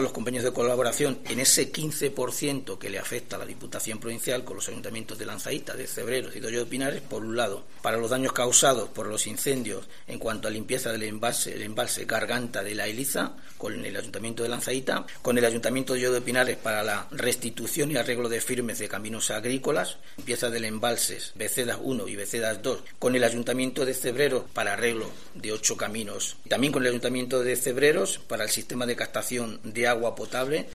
Los convenios de colaboración en ese 15% que le afecta a la Diputación Provincial con los ayuntamientos de Lanzaíta, de Cebreros y de Hoyo de Pinares, por un lado, para los daños causados por los incendios en cuanto a limpieza del embalse Garganta de la Eliza, con el Ayuntamiento de Lanzaíta, con el Ayuntamiento de Hoyo de Pinares para la restitución y arreglo de firmes de caminos agrícolas, limpieza del embalses Becedas 1 y Becedas 2, con el Ayuntamiento de Cebreros para arreglo de 8 caminos, también con el Ayuntamiento de Cebreros para el sistema de captación de agua potable